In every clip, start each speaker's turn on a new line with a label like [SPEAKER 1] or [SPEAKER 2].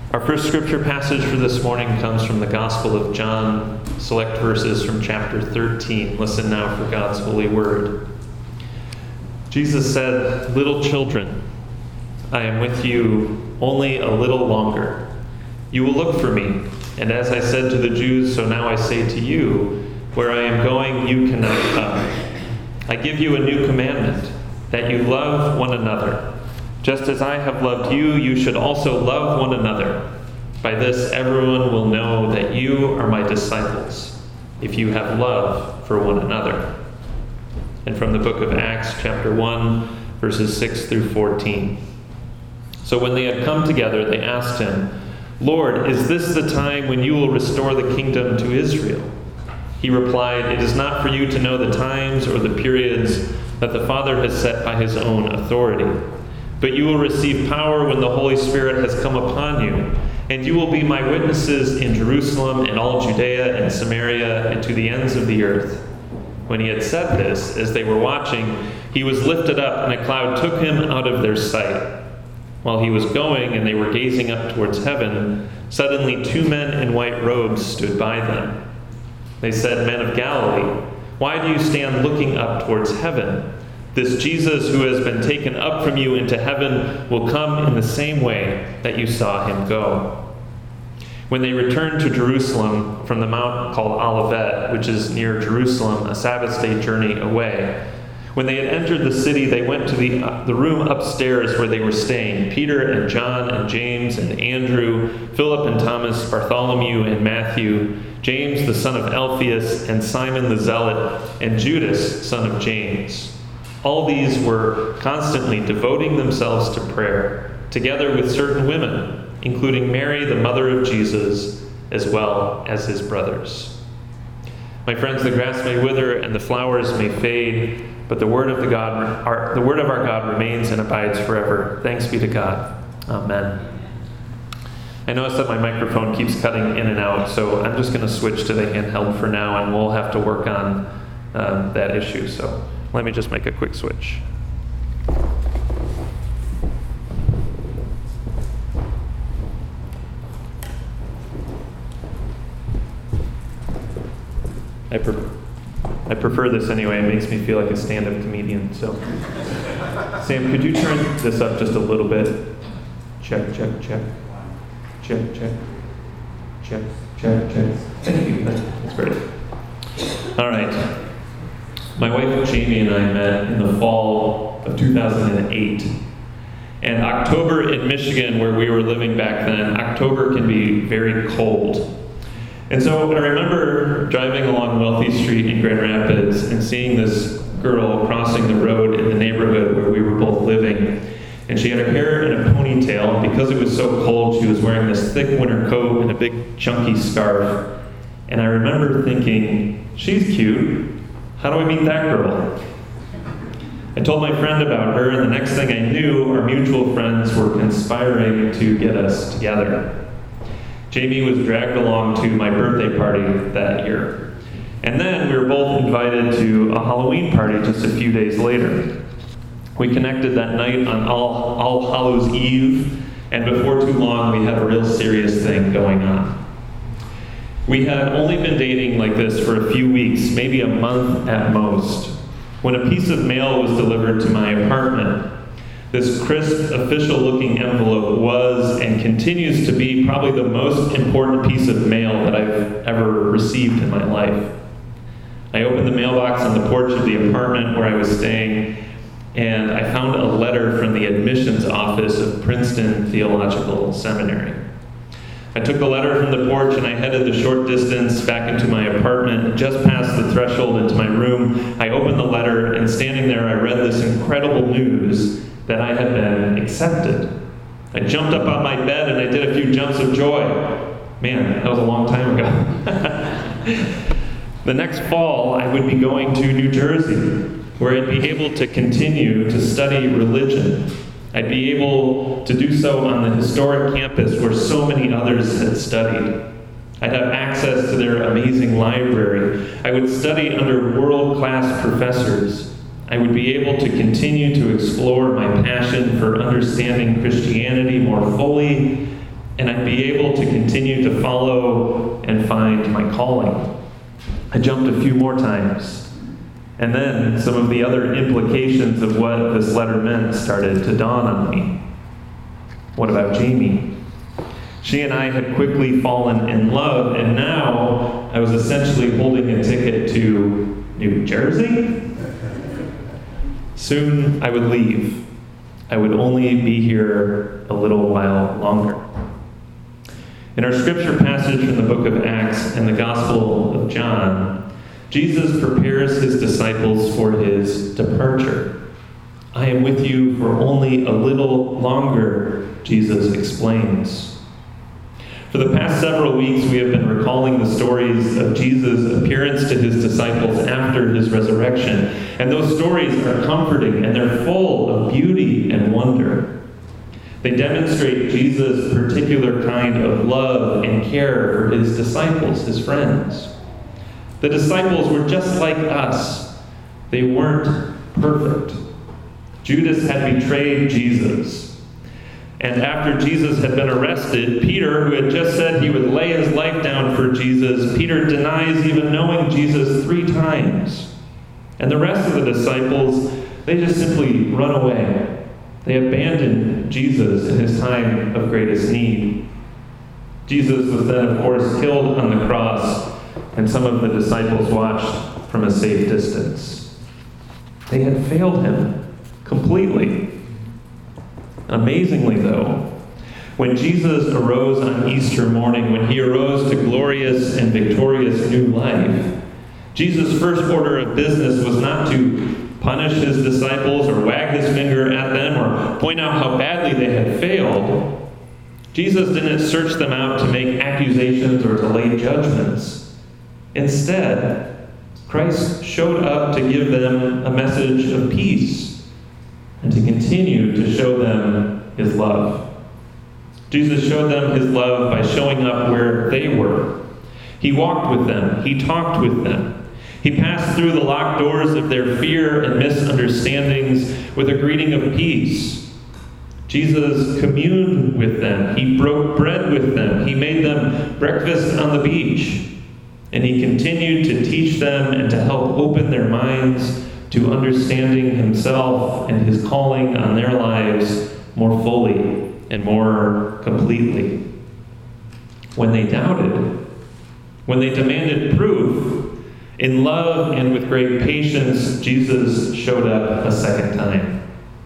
[SPEAKER 1] Our first scripture passage for this morning comes from the Gospel of John, select verses from chapter 13. Listen now for God's holy word. Jesus said, "Little children, I am with you only a little longer. You will look for me, and as I said to the Jews, so now I say to you, where I am going, you cannot come. I give you a new commandment, that you love one another. Just as I have loved you, you should also love one another. By this, everyone will know that you are my disciples, if you have love for one another." And from the book of Acts, chapter 1, verses 6 through 14. So when they had come together, they asked him, "Lord, is this the time when you will restore the kingdom to Israel?" He replied, "It is not for you to know the times or the periods that the Father has set by his own authority. But you will receive power when the Holy Spirit has come upon you, and you will be my witnesses in Jerusalem and all Judea and Samaria and to the ends of the earth." When he had said this, as they were watching, he was lifted up, and a cloud took him out of their sight. While he was going, and they were gazing up towards heaven, suddenly two men in white robes stood by them. They said, "Men of Galilee, why do you stand looking up towards heaven? This Jesus who has been taken up from you into heaven will come in the same way that you saw him go." When they returned to Jerusalem from the mount called Olivet, which is near Jerusalem, a Sabbath day journey away, when they had entered the city, they went to the room upstairs where they were staying. Peter and John and James and Andrew, Philip and Thomas, Bartholomew and Matthew, James the son of Alphaeus, and Simon the Zealot, and Judas, son of James. All these were constantly devoting themselves to prayer, together with certain women, including Mary, the mother of Jesus, as well as his brothers. My friends, the grass may wither and the flowers may fade, but the word of our God remains and abides forever. Thanks be to God. Amen. I notice that my microphone keeps cutting in and out, so I'm just going to switch to the handheld for now, and we'll have to work on that issue. So let me just make a quick switch. I prefer this anyway. It makes me feel like a stand-up comedian. So, Sam, could you turn this up just a little bit? Check, check, check. Check, check. Check, check, check. Thank you. That's great. All right. My wife Jamie and I met in the fall of 2008. And October in Michigan, where we were living back then, October can be very cold. And so I remember driving along Wealthy Street in Grand Rapids and seeing this girl crossing the road in the neighborhood where we were both living. And she had her hair in a ponytail. Because it was so cold, she was wearing this thick winter coat and a big chunky scarf. And I remember thinking, she's cute. How do I meet that girl? I told my friend about her, and the next thing I knew, our mutual friends were conspiring to get us together. Jamie was dragged along to my birthday party that year. And then we were both invited to a Halloween party just a few days later. We connected that night on All Hallows Eve, and before too long we had a real serious thing going on. We had only been dating like this for a few weeks, maybe a month at most, when a piece of mail was delivered to my apartment. This crisp, official-looking envelope was and continues to be probably the most important piece of mail that I've ever received in my life. I opened the mailbox on the porch of the apartment where I was staying, and I found a letter from the admissions office of Princeton Theological Seminary. I took the letter from the porch and I headed the short distance back into my apartment. Just past the threshold into my room, I opened the letter, and standing there I read this incredible news that I had been accepted. I jumped up on my bed and I did a few jumps of joy. Man, that was a long time ago. The next fall, I would be going to New Jersey, where I'd be able to continue to study religion. I'd be able to do so on the historic campus where so many others had studied. I'd have access to their amazing library. I would study under world-class professors. I would be able to continue to explore my passion for understanding Christianity more fully, and I'd be able to continue to follow and find my calling. I jumped a few more times, and then some of the other implications of what this letter meant started to dawn on me. What about Jamie? She and I had quickly fallen in love, and now I was essentially holding a ticket to New Jersey? Soon I would leave. I would only be here a little while longer. In our scripture passage from the book of Acts and the Gospel of John, Jesus prepares his disciples for his departure. I am with you for only a little longer, Jesus explains. For the past several weeks, we have been recalling the stories of Jesus' appearance to his disciples after his resurrection. And those stories are comforting, and they're full of beauty and wonder. They demonstrate Jesus' particular kind of love and care for his disciples, his friends. The disciples were just like us. They weren't perfect. Judas had betrayed Jesus. And after Jesus had been arrested, Peter, who had just said he would lay his life down for Jesus, Peter denies even knowing Jesus 3 times. And the rest of the disciples, they just simply run away. They abandon Jesus in his time of greatest need. Jesus was then, of course, killed on the cross, and some of the disciples watched from a safe distance. They had failed him completely. Amazingly, though, when Jesus arose on Easter morning, when he arose to glorious and victorious new life, Jesus' first order of business was not to punish his disciples or wag his finger at them or point out how badly they had failed. Jesus didn't search them out to make accusations or to lay judgments. Instead, Christ showed up to give them a message of peace and to continue to show them his love. Jesus showed them his love by showing up where they were. He walked with them. He talked with them. He passed through the locked doors of their fear and misunderstandings with a greeting of peace. Jesus communed with them. He broke bread with them. He made them breakfast on the beach. And he continued to teach them and to help open their minds to understanding himself and his calling on their lives more fully and more completely. When they doubted, when they demanded proof, in love and with great patience, Jesus showed up a second time.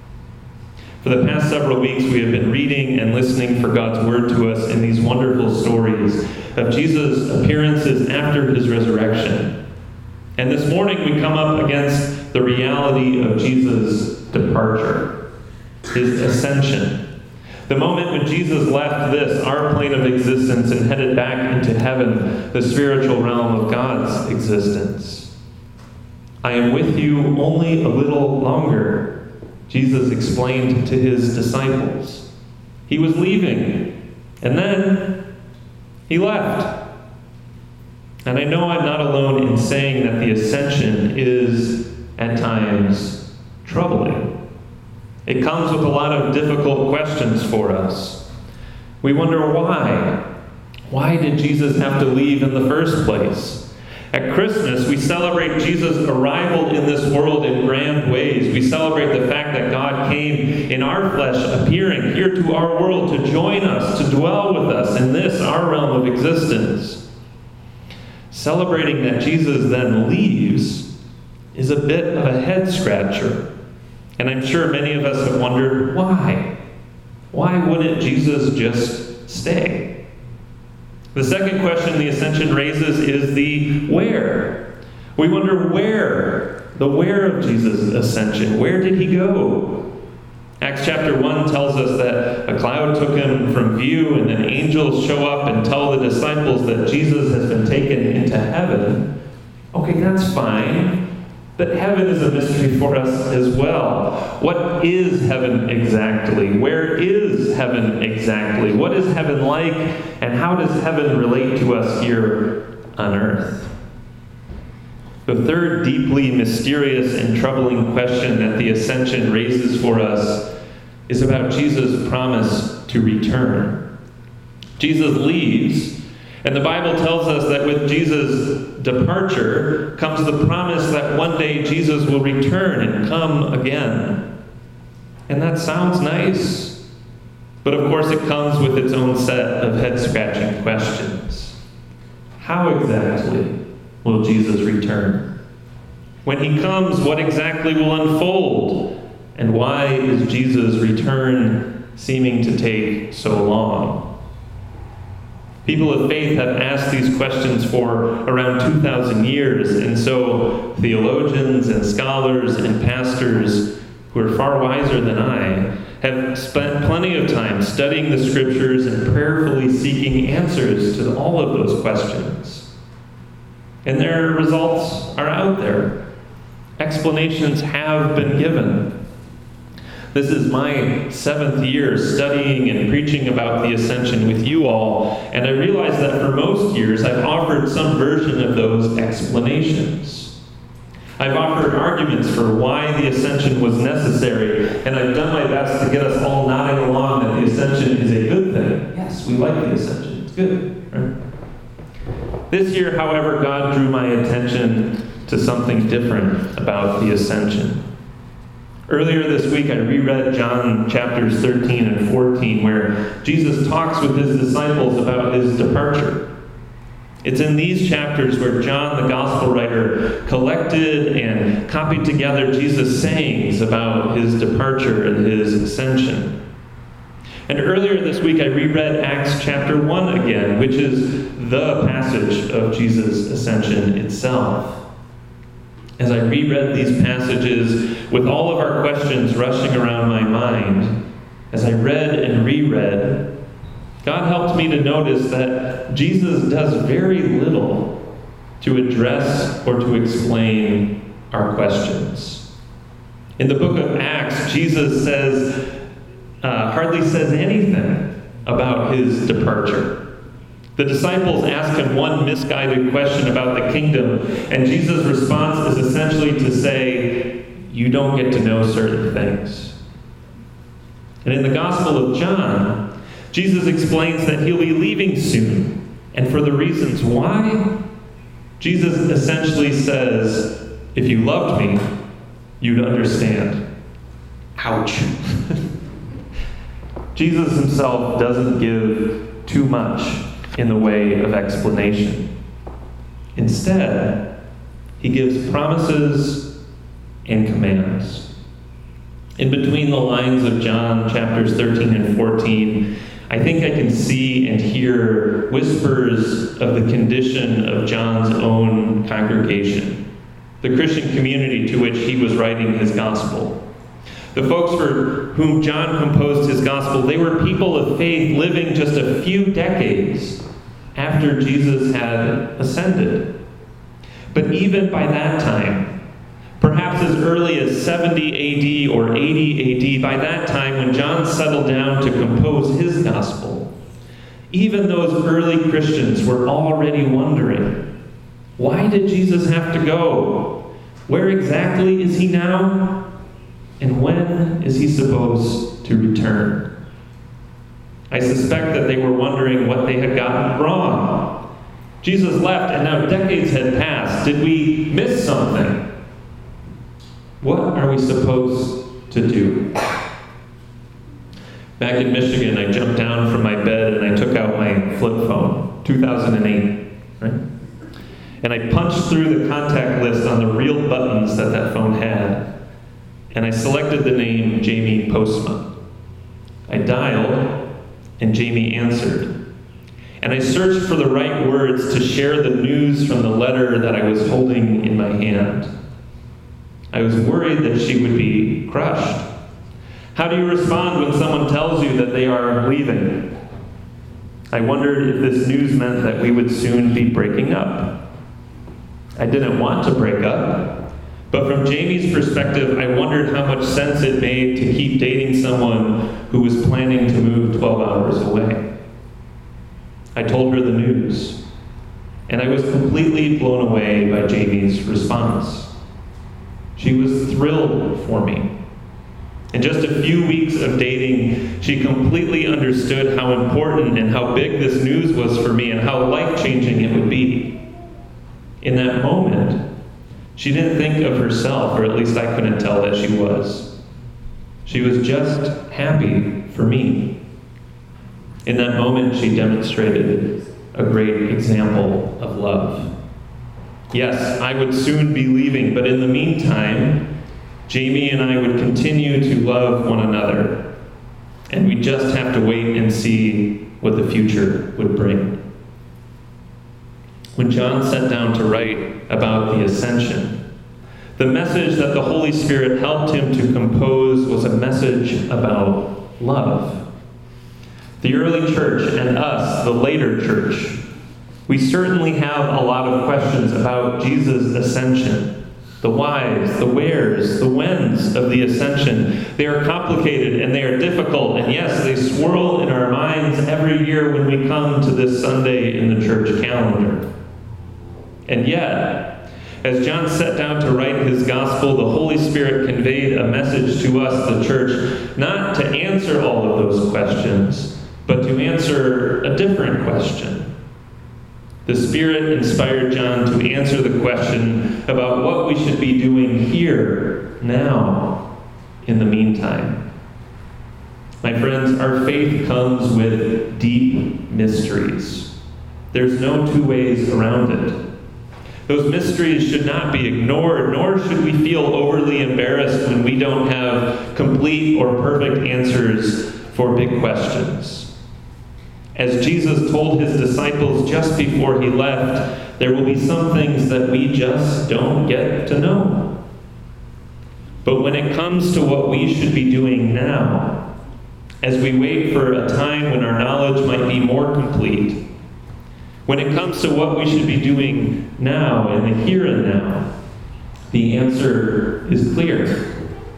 [SPEAKER 1] For the past several weeks, we have been reading and listening for God's word to us in these wonderful stories of Jesus' appearances after his resurrection. And this morning we come up against the reality of Jesus' departure, his ascension. The moment when Jesus left this, our plane of existence, and headed back into heaven, the spiritual realm of God's existence. I am with you only a little longer, Jesus explained to his disciples. He was leaving, and then he left. And I know I'm not alone in saying that the ascension is, at times, troubling. It comes with a lot of difficult questions for us. We wonder why. Why did Jesus have to leave in the first place? At Christmas, we celebrate Jesus' arrival in this world in grand ways. We celebrate the fact that God came in our flesh, appearing here to our world to join us, to dwell with us in this, our realm of existence. Celebrating that Jesus then leaves is a bit of a head-scratcher. And I'm sure many of us have wondered, why? Why wouldn't Jesus just stay? The second question the ascension raises is the where. We wonder the where of Jesus' ascension. Where did he go? Acts chapter 1 tells us that a cloud took him from view, and then angels show up and tell the disciples that Jesus has been taken into heaven. Okay, that's fine. But heaven is a mystery for us as well. What is heaven exactly? Where is heaven exactly? What is heaven like? And how does heaven relate to us here on earth? The third deeply mysterious and troubling question that the ascension raises for us is about Jesus' promise to return. Jesus leaves, and the Bible tells us that with Jesus' departure comes the promise that one day Jesus will return and come again. And that sounds nice, but of course it comes with its own set of head-scratching questions. How exactly will Jesus return? When he comes, what exactly will unfold? And why is Jesus' return seeming to take so long? People of faith have asked these questions for around 2,000 years, and so theologians and scholars and pastors who are far wiser than I have spent plenty of time studying the Scriptures and prayerfully seeking answers to all of those questions. And their results are out there. Explanations have been given. This is my 7th year studying and preaching about the Ascension with you all, and I realize that for most years I've offered some version of those explanations. I've offered arguments for why the Ascension was necessary, and I've done my best to get us all nodding along that the Ascension is a good thing. Yes, we like the Ascension. It's good, right? This year, however, God drew my attention to something different about the Ascension. Earlier this week, I reread John chapters 13 and 14, where Jesus talks with his disciples about his departure. It's in these chapters where John, the gospel writer, collected and copied together Jesus' sayings about his departure and his ascension. And earlier this week, I reread Acts chapter 1 again, which is the passage of Jesus' ascension itself. As I reread these passages with all of our questions rushing around my mind, as I read and reread, God helped me to notice that Jesus does very little to address or to explain our questions. In the book of Acts, Jesus hardly says anything about his departure. The disciples ask him one misguided question about the kingdom, and Jesus' response is essentially to say, you don't get to know certain things. And in the Gospel of John, Jesus explains that he'll be leaving soon, and for the reasons why, Jesus essentially says, if you loved me, you'd understand. Ouch. Jesus himself doesn't give too much in the way of explanation. Instead, he gives promises and commands. In between the lines of John chapters 13 and 14, I think I can see and hear whispers of the condition of John's own congregation, the Christian community to which he was writing his gospel. The folks for whom John composed his gospel, they were people of faith living just a few decades after Jesus had ascended. But even by that time, perhaps as early as 70 AD or 80 AD, by that time when John settled down to compose his gospel, even those early Christians were already wondering, why did Jesus have to go? Where exactly is he now? And when is he supposed to return? I suspect that they were wondering what they had gotten wrong. Jesus left, and now decades had passed. Did we miss something? What are we supposed to do? Back in Michigan, I jumped down from my bed and I took out my flip phone, 2008, right? And I punched through the contact list on the real buttons that phone had. And I selected the name Jamie Postma. I dialed, and Jamie answered. And I searched for the right words to share the news from the letter that I was holding in my hand. I was worried that she would be crushed. How do you respond when someone tells you that they are leaving? I wondered if this news meant that we would soon be breaking up. I didn't want to break up. But from Jamie's perspective, I wondered how much sense it made to keep dating someone who was planning to move 12 hours away. I told her the news, and I was completely blown away by Jamie's response. She was thrilled for me. In just a few weeks of dating, she completely understood how important and how big this news was for me and how life-changing it would be. In that moment, she didn't think of herself, or at least I couldn't tell that she was. She was just happy for me. In that moment, she demonstrated a great example of love. Yes, I would soon be leaving, but in the meantime, Jamie and I would continue to love one another, and we just have to wait and see what the future would bring. When John sat down to write about the ascension, the message that the Holy Spirit helped him to compose was a message about love. The early church and us, the later church, we certainly have a lot of questions about Jesus' ascension. The whys, the wheres, the whens of the ascension. They are complicated and they are difficult, and yes, they swirl in our minds every year when we come to this Sunday in the church calendar. And yet, as John sat down to write his gospel, the Holy Spirit conveyed a message to us, the church, not to answer all of those questions, but to answer a different question. The Spirit inspired John to answer the question about what we should be doing here, now, in the meantime. My friends, our faith comes with deep mysteries. There's no two ways around it. Those mysteries should not be ignored, nor should we feel overly embarrassed when we don't have complete or perfect answers for big questions. As Jesus told his disciples just before he left, there will be some things that we just don't get to know. But when it comes to what we should be doing now, as we wait for a time when our knowledge might be more complete, when it comes to what we should be doing now, in the here and now, the answer is clear.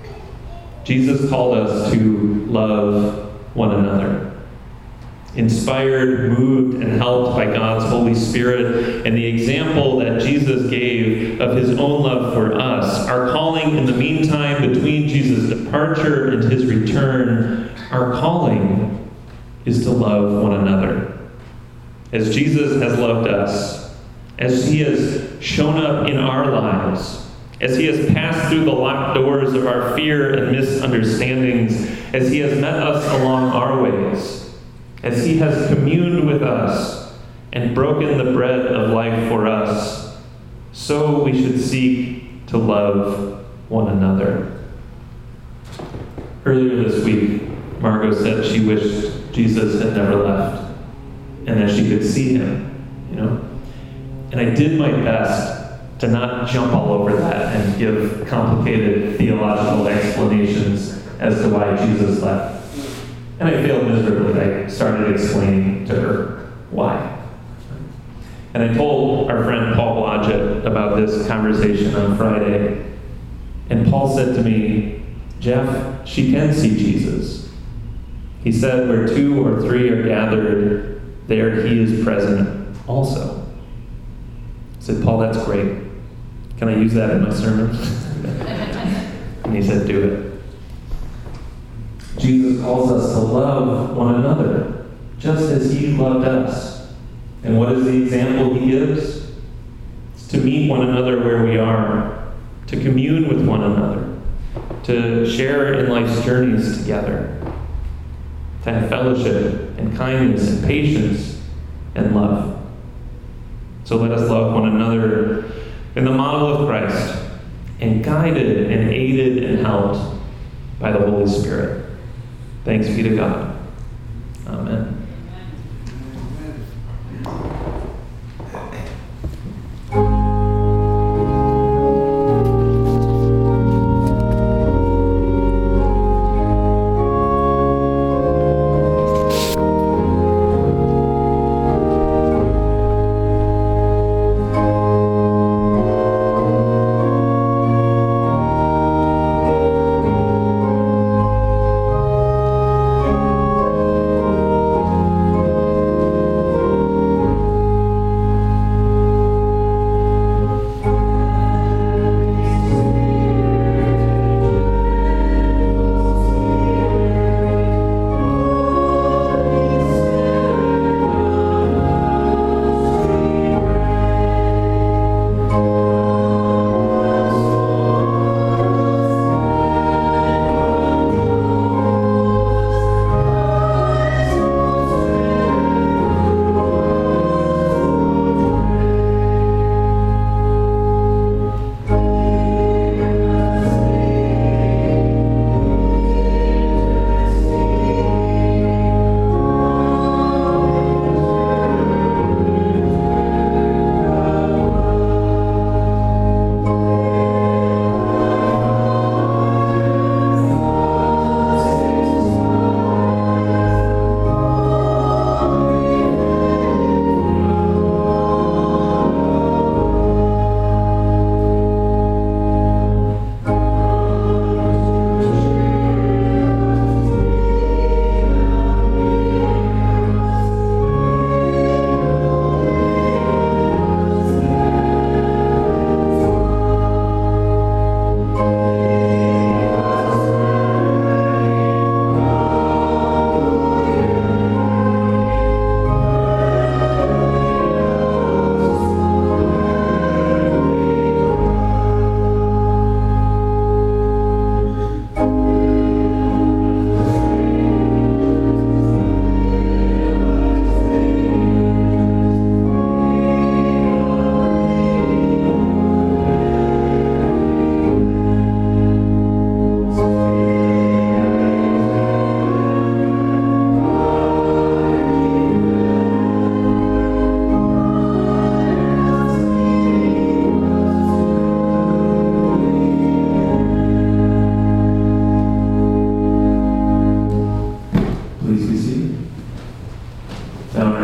[SPEAKER 1] Jesus called us to love one another. Inspired, moved, and helped by God's Holy Spirit and the example that Jesus gave of his own love for us, our calling in the meantime between Jesus' departure and his return, our calling is to love one another. As Jesus has loved us, as he has shown up in our lives, as he has passed through the locked doors of our fear and misunderstandings, as he has met us along our ways, as he has communed with us and broken the bread of life for us, so we should seek to love one another. Earlier this week, Margot said she wished Jesus had never left and that she could see him, And I did my best to not jump all over that and give complicated theological explanations as to why Jesus left. And I failed miserably. I started explaining to her why. And I told our friend Paul Blodgett about this conversation on Friday. And Paul said to me, Jeff, she can see Jesus. He said, where 2 or 3 are gathered, there he is present also. I said, Paul, that's great. Can I use that in my sermon? And he said, do it. Jesus calls us to love one another, just as he loved us. And what is the example he gives? It's to meet one another where we are, to commune with one another, to share in life's journeys together, to have fellowship and kindness and patience and love. So let us love one another in the model of Christ, and guided and aided and helped by the Holy Spirit. Thanks be to God. Amen.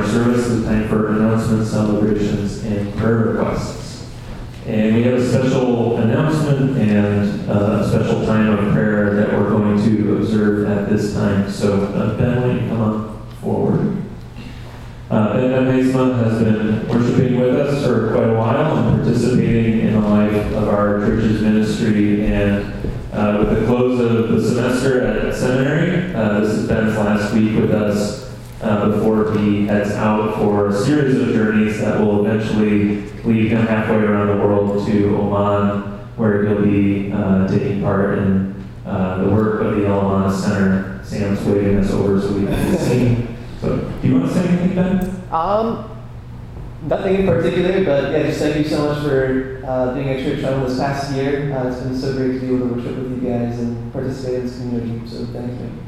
[SPEAKER 1] service is time for announcements, celebrations, and prayer requests. And we have a special announcement and a special time of prayer that we're going to observe at this time. So, Ben, why don't you come on forward? Ben Heisma has been worshiping with us for quite a while and participating in the life of our church's ministry. And with the close of the semester at seminary, this is Ben's last week with us before he heads out for a series of journeys that will eventually lead him halfway around the world to Oman, where he'll be taking part in the work of the El Amana Center. Sam's waving us over so we can see. So, do you want to say anything, Ben?
[SPEAKER 2] Nothing in particular, but yeah, just thank you so much for being at church home this past year. It's been so great to be able to worship with you guys and participate in this community, so thank you.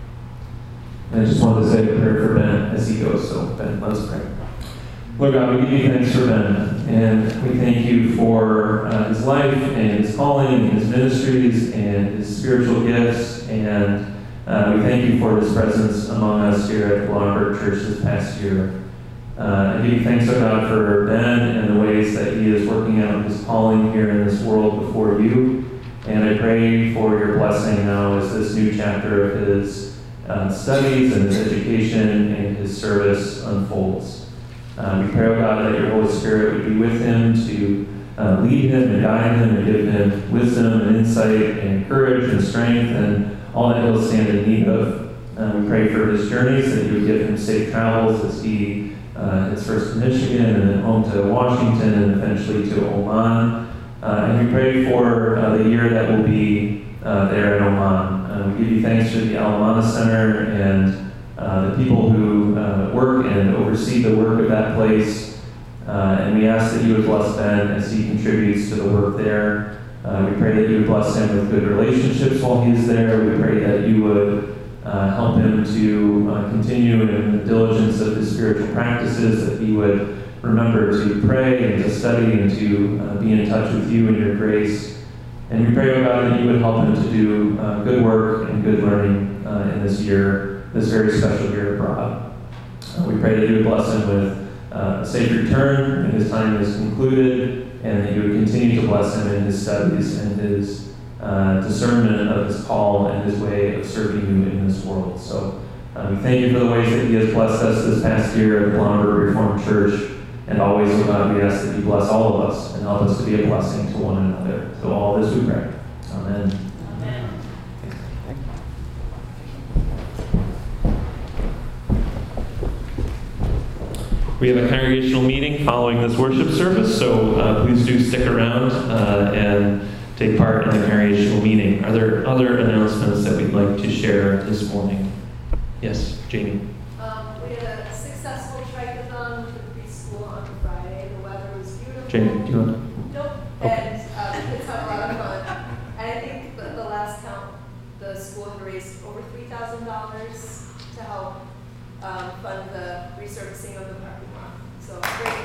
[SPEAKER 1] I just wanted to say a prayer for Ben as he goes, so Ben, let us pray. Lord God, we give you thanks for Ben, and we thank you for his life and his calling and his ministries and his spiritual gifts, and we thank you for his presence among us here at the Lombard Church this past year. I give you thanks, O God, for Ben and the ways that he is working out his calling here in this world before you, and I pray for your blessing now as this new chapter of his studies and his education and his service unfolds. We pray, O God, that your Holy Spirit would be with him to lead him and guide him and give him wisdom and insight and courage and strength and all that he'll stand in need of. We pray for his journeys, that you would give him safe travels as he heads first to Michigan and then home to Washington and eventually to Oman. And we pray for the year that will be there in Oman. We give you thanks for the El Amana Center and the people who work and oversee the work of that place. And we ask that you would bless Ben as he contributes to the work there. We pray that you would bless him with good relationships while he is there. We pray that you would help him to continue in the diligence of his spiritual practices, that he would remember to pray and to study and to be in touch with you and your grace. And we pray, O God, that you would help him to do good work and good learning in this year, this very special year abroad. We pray that you would bless him with a safe return when his time is concluded, and that you would continue to bless him in his studies and his discernment of his call and his way of serving you in this world. So we thank you for the ways that he has blessed us this past year at the Lombard Reformed Church. And always, O God, we ask that you bless all of us and help us to be a blessing to one another. So all this we pray. Amen.
[SPEAKER 3] Amen.
[SPEAKER 1] We have a congregational meeting following this worship service, so please do stick around and take part in the congregational meeting. Are there other announcements that we'd like to share this morning? Yes, Jamie.
[SPEAKER 3] We had a successful trike-a-thon with the preschool on Friday. The weather was beautiful.
[SPEAKER 1] Jamie, do you want to?
[SPEAKER 3] Nope.
[SPEAKER 1] Okay.
[SPEAKER 3] And the kids had a lot of fun. And I think the last count, the school had raised over $3,000 to help fund the resurfacing of the parking lot. So great.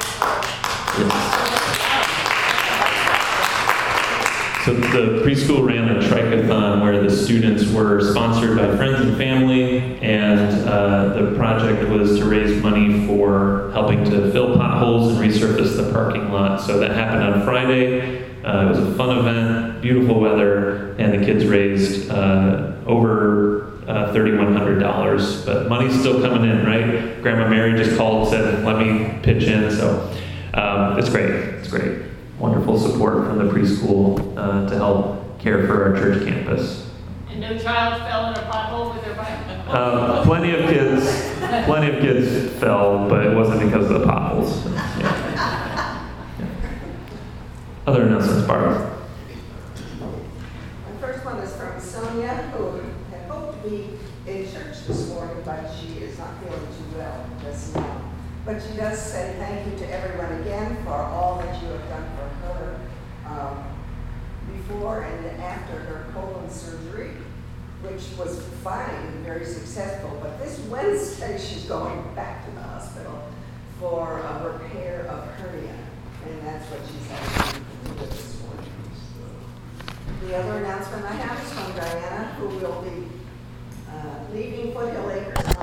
[SPEAKER 1] So the preschool ran a trike-a-thon where the students were sponsored by friends and family, and the project was to raise money for helping to fill potholes and resurface the parking lot. So that happened on Friday. It was a fun event, beautiful weather, and the kids raised over $3,100. But money's still coming in, right? Grandma Mary just called and said, let me pitch in. So it's great. It's great. Wonderful support from the preschool to help care for our church campus.
[SPEAKER 4] And no child fell in a pothole with their bike?
[SPEAKER 1] Plenty of kids fell, but it wasn't because of the potholes. Yeah. Other announcements, Barbara.
[SPEAKER 5] The first one is from Sonia, who had hoped to be in church this morning, but she is not feeling too well just now. But she does say thank you to everyone again for all that you have done for her before and after her colon surgery, which was fine and very successful. But this Wednesday, she's going back to the hospital for a repair of hernia, and that's what she's having to do this morning. The other announcement I have is from Diana, who will be leaving Foothill Acres